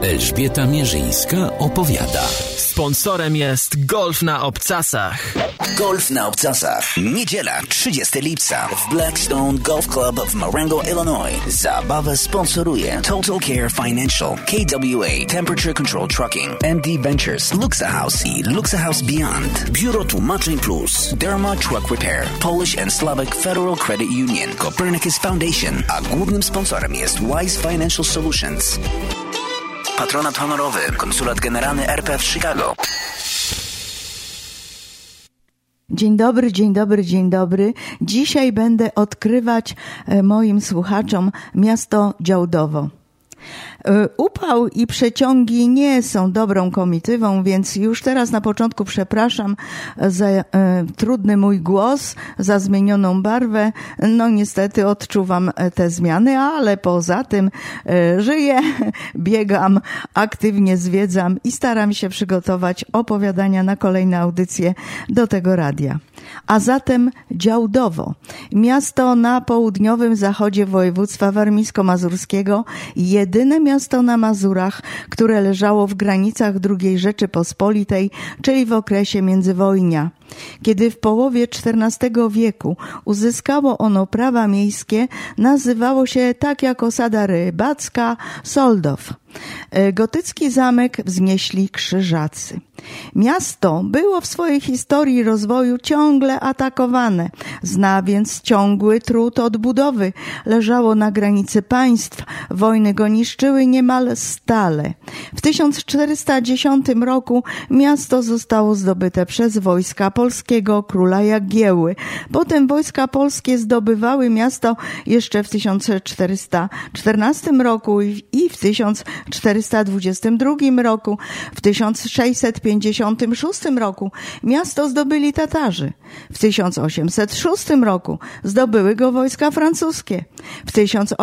Elżbieta Mierzyńska opowiada. Sponsorem jest Golf na Obcasach. Golf na Obcasach. Niedziela, 30 lipca w Blackstone Golf Club w Marengo, Illinois. Zabawę sponsoruje Total Care Financial, KWA Temperature Control Trucking, MD Ventures, Luxa House i Luxa House Beyond. Biuro Tłumaczeń Plus, Derma Truck Repair, Polish and Slavic Federal Credit Union, Copernicus Foundation, a głównym sponsorem jest Wise Financial Solutions. Patronat honorowy, Konsulat Generalny RP w Chicago. Dzień dobry, dzień dobry, dzień dobry. Dzisiaj będę odkrywać moim słuchaczom miasto Działdowo. Upał i przeciągi nie są dobrą komitywą, więc już teraz na początku przepraszam za trudny mój głos, za zmienioną barwę. No niestety odczuwam te zmiany, ale poza tym żyję, biegam, aktywnie zwiedzam i staram się przygotować opowiadania na kolejne audycje do tego radia. A zatem Działdowo, miasto na południowym zachodzie województwa warmińsko-mazurskiego, jedyne miasto na Mazurach, które leżało w granicach II Rzeczypospolitej, czyli w okresie międzywojnia. Kiedy w połowie XIV wieku uzyskało ono prawa miejskie, nazywało się tak jak osada rybacka Soldow. Gotycki zamek wznieśli Krzyżacy. Miasto było w swojej historii rozwoju ciągle atakowane. Zna więc ciągły trud odbudowy. Leżało na granicy państw. Wojny go niszczyły niemal stale. W 1410 roku miasto zostało zdobyte przez wojska polskiego króla Jagiełły. Potem wojska polskie zdobywały miasto jeszcze w 1414 roku i w 1422 roku. W 1656 roku miasto zdobyli Tatarzy. W 1806 roku zdobyły go wojska francuskie. W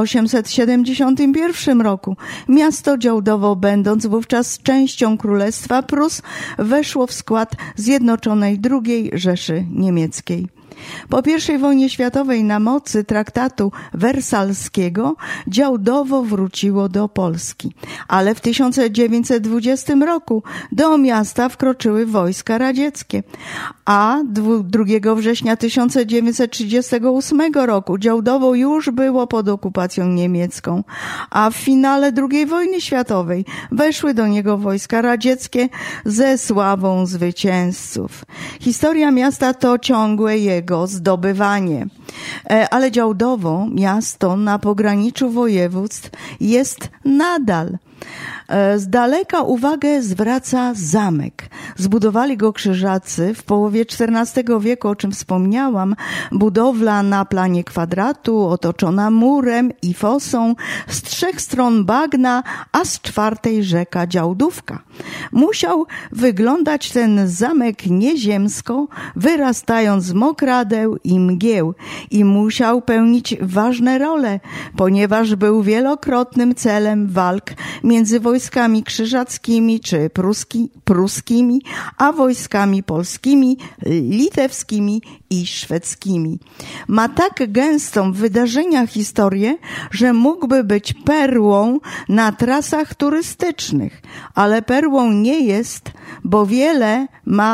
1871 roku miasto Działdowo, będąc wówczas częścią Królestwa Prus, weszło w skład Zjednoczonej II Rzeszy Niemieckiej. Po I wojnie światowej na mocy traktatu wersalskiego Działdowo wróciło do Polski, ale w 1920 roku do miasta wkroczyły wojska radzieckie, a 2 września 1938 roku Działdowo już było pod okupacją niemiecką, a w finale II wojny światowej weszły do niego wojska radzieckie ze sławą zwycięzców. Historia miasta to ciągłe jego zdobywanie. Ale Działdowo, miasto na pograniczu województw, jest nadal. Z daleka uwagę zwraca zamek. Zbudowali go Krzyżacy w połowie XIV wieku, o czym wspomniałam. Budowla na planie kwadratu, otoczona murem i fosą, z 3 stron bagna, a z 4 rzeka Działdówka. Musiał wyglądać ten zamek nieziemsko, wyrastając z mokradeł i mgieł, i musiał pełnić ważne role, ponieważ był wielokrotnym celem walk między wojskami krzyżackimi czy pruskimi, a wojskami polskimi, litewskimi i szwedzkimi. Ma tak gęstą w wydarzeniach historię, że mógłby być perłą na trasach turystycznych, ale perłą nie jest, bo wiele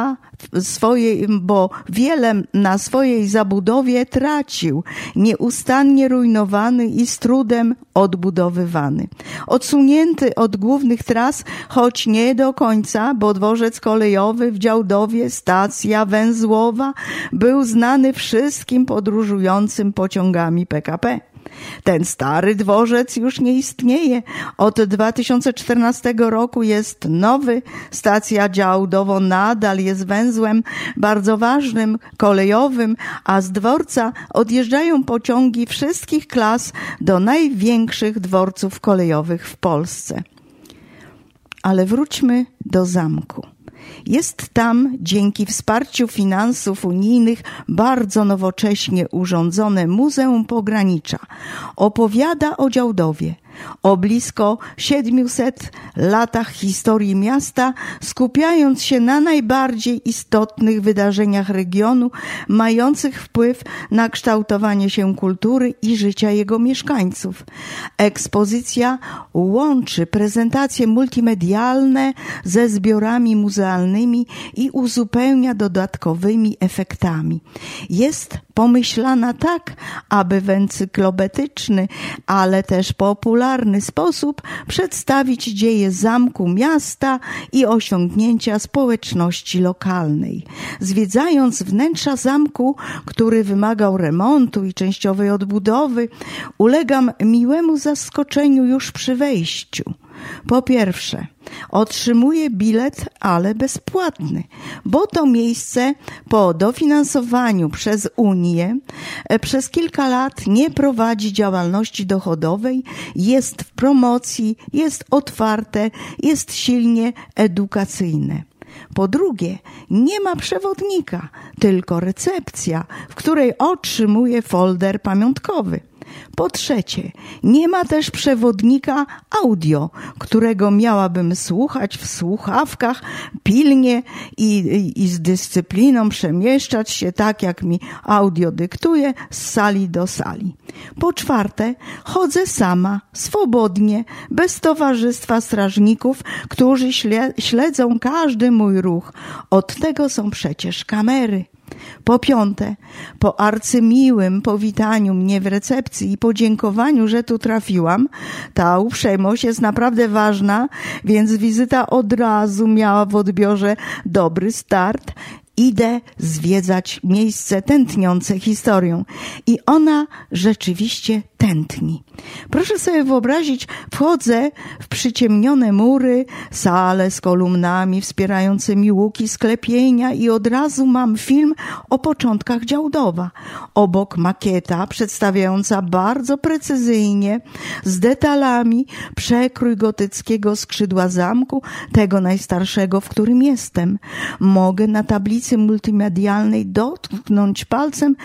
na swojej zabudowie tracił, nieustannie rujnowany i z trudem odbudowywany. Odsunięty od głównych tras, choć nie do końca, bo dworzec kolejowy w Działdowie, stacja węzłowa, był znany wszystkim podróżującym pociągami PKP. Ten stary dworzec już nie istnieje. Od 2014 roku jest nowy. Stacja Działdowo nadal jest węzłem bardzo ważnym, kolejowym, a z dworca odjeżdżają pociągi wszystkich klas do największych dworców kolejowych w Polsce. Ale wróćmy do zamku. Jest tam, dzięki wsparciu finansów unijnych, bardzo nowocześnie urządzone Muzeum Pogranicza. Opowiada o Działdowie. O blisko 700 latach historii miasta, skupiając się na najbardziej istotnych wydarzeniach regionu, mających wpływ na kształtowanie się kultury i życia jego mieszkańców. Ekspozycja łączy prezentacje multimedialne ze zbiorami muzealnymi i uzupełnia dodatkowymi efektami. Jest pomyślana tak, aby w encyklopedyczny, ale też popularny sposób przedstawić dzieje zamku, miasta i osiągnięcia społeczności lokalnej. Zwiedzając wnętrza zamku, który wymagał remontu i częściowej odbudowy, ulegam miłemu zaskoczeniu już przy wejściu. Po pierwsze, otrzymuję bilet, ale bezpłatny, bo to miejsce po dofinansowaniu przez Unię przez kilka lat nie prowadzi działalności dochodowej, jest w promocji, jest otwarte, jest silnie edukacyjne. Po drugie, nie ma przewodnika, tylko recepcja, w której otrzymuję folder pamiątkowy. Po trzecie, nie ma też przewodnika audio, którego miałabym słuchać w słuchawkach, pilnie i z dyscypliną przemieszczać się tak, jak mi audio dyktuje, z sali do sali. Po czwarte, chodzę sama, swobodnie, bez towarzystwa strażników, którzy śledzą każdy mój ruch. Od tego są przecież kamery. Po piąte, po arcymiłym powitaniu mnie w recepcji i podziękowaniu, że tu trafiłam, ta uprzejmość jest naprawdę ważna, więc wizyta od razu miała w odbiorze dobry start. Idę zwiedzać miejsce tętniące historią i ona rzeczywiście tętni. Proszę sobie wyobrazić, wchodzę w przyciemnione mury, sale z kolumnami wspierającymi łuki sklepienia i od razu mam film o początkach Działdowa. Obok makieta przedstawiająca bardzo precyzyjnie, z detalami, przekrój gotyckiego skrzydła zamku, tego najstarszego, w którym jestem. Mogę na tablicy multimedialnej dotknąć palcem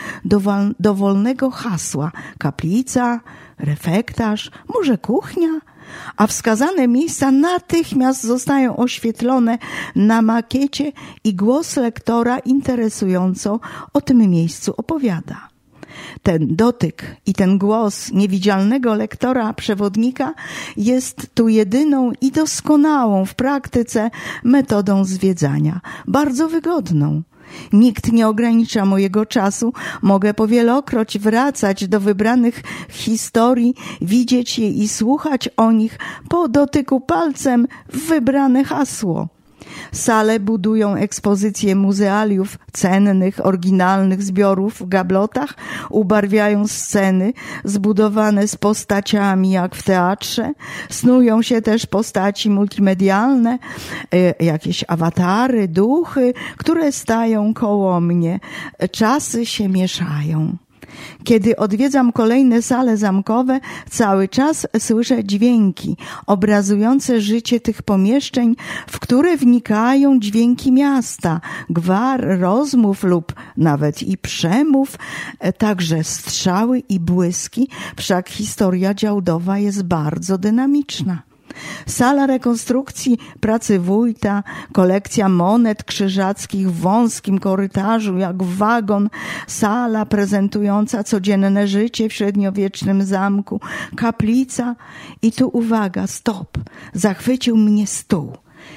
dowolnego hasła. Kaplica, refektarz, może kuchnia? A wskazane miejsca natychmiast zostają oświetlone na makiecie i głos lektora interesująco o tym miejscu opowiada. Ten dotyk i ten głos niewidzialnego lektora przewodnika jest tu jedyną i doskonałą w praktyce metodą zwiedzania, bardzo wygodną. Nikt nie ogranicza mojego czasu, mogę powielokroć wracać do wybranych historii, widzieć je i słuchać o nich po dotyku palcem w wybrane hasło. Sale budują ekspozycje muzealiów cennych, oryginalnych zbiorów w gablotach, ubarwiają sceny zbudowane z postaciami jak w teatrze, snują się też postaci multimedialne, jakieś awatary, duchy, które stają koło mnie. Czasy się mieszają. Kiedy odwiedzam kolejne sale zamkowe, cały czas słyszę dźwięki obrazujące życie tych pomieszczeń, w które wnikają dźwięki miasta, gwar, rozmów lub nawet i przemów, także strzały i błyski, wszak historia Działdowa jest bardzo dynamiczna. Sala rekonstrukcji pracy wójta, kolekcja monet krzyżackich w wąskim korytarzu jak wagon, sala prezentująca codzienne życie w średniowiecznym zamku, kaplica i tu uwaga, stop, zachwycił mnie stół.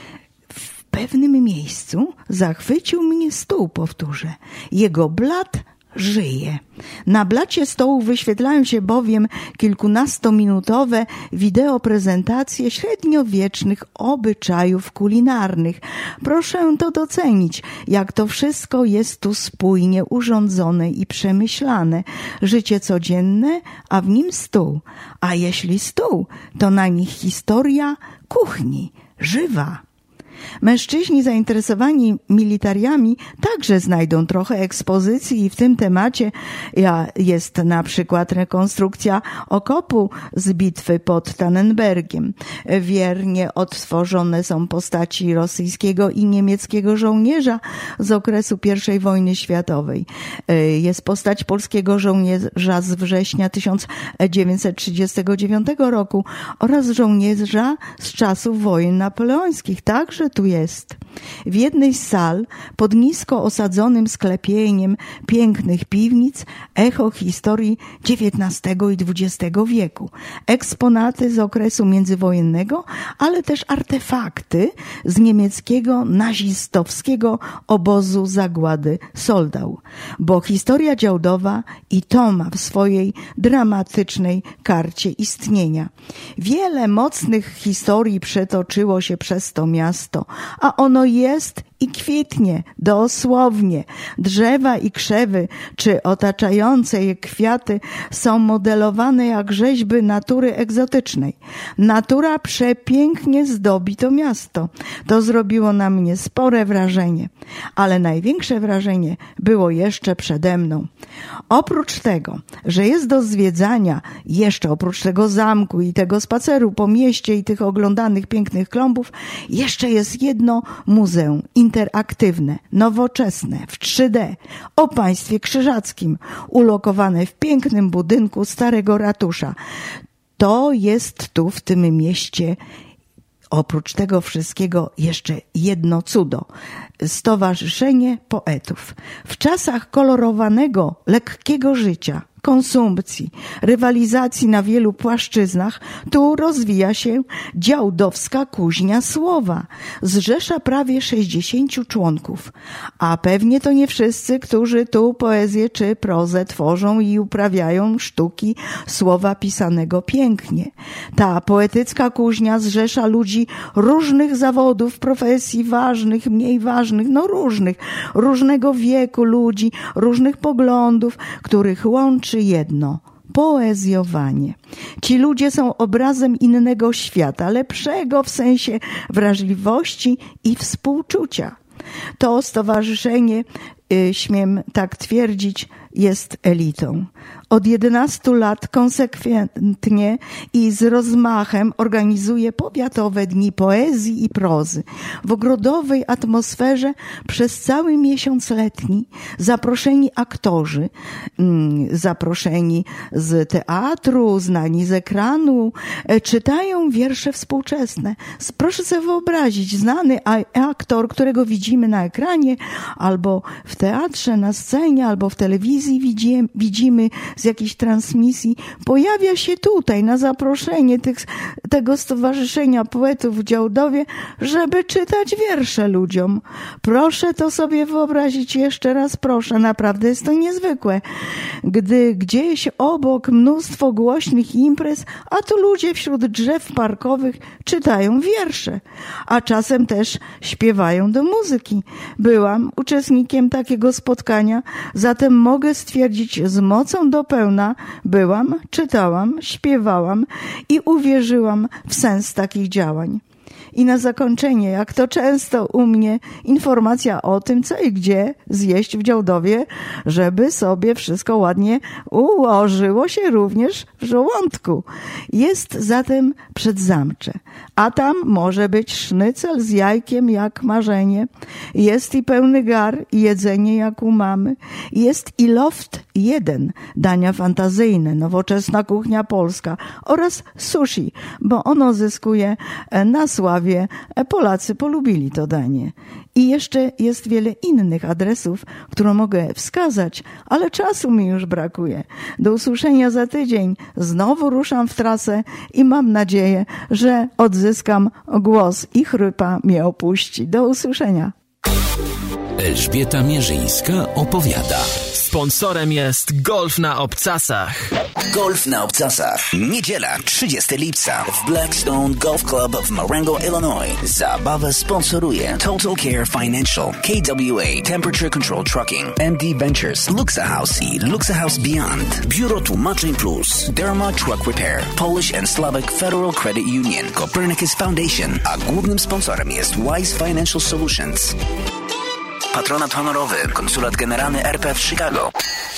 W pewnym miejscu zachwycił mnie stół, powtórzę. Jego blat żyje. Na blacie stołu wyświetlają się bowiem kilkunastominutowe wideoprezentacje średniowiecznych obyczajów kulinarnych. Proszę to docenić, jak to wszystko jest tu spójnie urządzone i przemyślane. Życie codzienne, a w nim stół. A jeśli stół, to na nich historia kuchni, żywa. Mężczyźni zainteresowani militariami także znajdą trochę ekspozycji i w tym temacie jest na przykład rekonstrukcja okopu z bitwy pod Tannenbergiem. Wiernie odtworzone są postaci rosyjskiego i niemieckiego żołnierza z okresu I wojny światowej. Jest postać polskiego żołnierza z września 1939 roku oraz żołnierza z czasów wojen napoleońskich. Także tu jest. W jednej z sal, pod nisko osadzonym sklepieniem pięknych piwnic, echo historii XIX i XX wieku. Eksponaty z okresu międzywojennego, ale też artefakty z niemieckiego nazistowskiego obozu zagłady Soldau. Bo historia Działdowa i to ma w swojej dramatycznej karcie istnienia. Wiele mocnych historii przetoczyło się przez to miasto, a ono jest i kwitnie, dosłownie. Drzewa i krzewy, czy otaczające je kwiaty są modelowane jak rzeźby natury egzotycznej. Natura przepięknie zdobi to miasto. To zrobiło na mnie spore wrażenie, ale największe wrażenie było jeszcze przede mną. Oprócz tego, że jest do zwiedzania, jeszcze oprócz tego zamku i tego spaceru po mieście i tych oglądanych pięknych klombów, jeszcze jest jedno muzeum interaktywne, nowoczesne, w 3D, o państwie krzyżackim, ulokowane w pięknym budynku starego ratusza. To jest tu w tym mieście oprócz tego wszystkiego jeszcze jedno cudo. Stowarzyszenie Poetów. W czasach kolorowanego, lekkiego życia, konsumpcji, rywalizacji na wielu płaszczyznach, tu rozwija się Działdowska Kuźnia Słowa. Zrzesza prawie 60 członków. A pewnie to nie wszyscy, którzy tu poezję czy prozę tworzą i uprawiają sztuki słowa pisanego pięknie. Ta poetycka kuźnia zrzesza ludzi różnych zawodów, profesji, ważnych, mniej ważnych, różnego wieku ludzi, różnych poglądów, których łączy jedno – poezjowanie. Ci ludzie są obrazem innego świata, lepszego w sensie wrażliwości i współczucia. To stowarzyszenie, śmiem tak twierdzić, jest elitą. Od 11 lat konsekwentnie i z rozmachem organizuje powiatowe dni poezji i prozy. W ogrodowej atmosferze przez cały miesiąc letni zaproszeni aktorzy, zaproszeni z teatru, znani z ekranu, czytają wiersze współczesne. Proszę sobie wyobrazić, znany aktor, którego widzimy na ekranie, albo w teatrze, na scenie, albo w telewizji widzimy z jakiejś transmisji, pojawia się tutaj na zaproszenie tego Stowarzyszenia Poetów w Działdowie, żeby czytać wiersze ludziom. Proszę to sobie wyobrazić jeszcze raz, proszę, naprawdę jest to niezwykłe. Gdy gdzieś obok mnóstwo głośnych imprez, a tu ludzie wśród drzew parkowych czytają wiersze, a czasem też śpiewają do muzyki. Byłam uczestnikiem takiego spotkania, zatem mogę stwierdzić z mocą do pełna, byłam, czytałam, śpiewałam i uwierzyłam w sens takich działań. I na zakończenie, jak to często u mnie, informacja o tym, co i gdzie zjeść w Działdowie, żeby sobie wszystko ładnie ułożyło się również w żołądku. Jest zatem Przedzamcze, a tam może być sznycel z jajkiem jak marzenie, jest i pełny gar i jedzenie jak u mamy, jest i loft 1, dania fantazyjne, nowoczesna kuchnia polska oraz sushi, bo ono zyskuje na sławie. Polacy polubili to danie. I jeszcze jest wiele innych adresów, które mogę wskazać, ale czasu mi już brakuje. Do usłyszenia za tydzień. Znowu ruszam w trasę i mam nadzieję, że odzyskam głos i chrypa mnie opuści. Do usłyszenia. Elżbieta Mierzyńska opowiada. Sponsorem jest Golf na Obcasach. Golf na Obcasach. Niedziela, 30 lipca w Blackstone Golf Club w Marengo, Illinois. Zabawę sponsoruje Total Care Financial, KWA Temperature Control Trucking, MD Ventures, Luxa House i Luxa House Beyond, Biuro Tłumaczeń Plus, Derma Truck Repair, Polish and Slavic Federal Credit Union, Copernicus Foundation, a głównym sponsorem jest Wise Financial Solutions. Patronat honorowy, Konsulat Generalny RP w Chicago.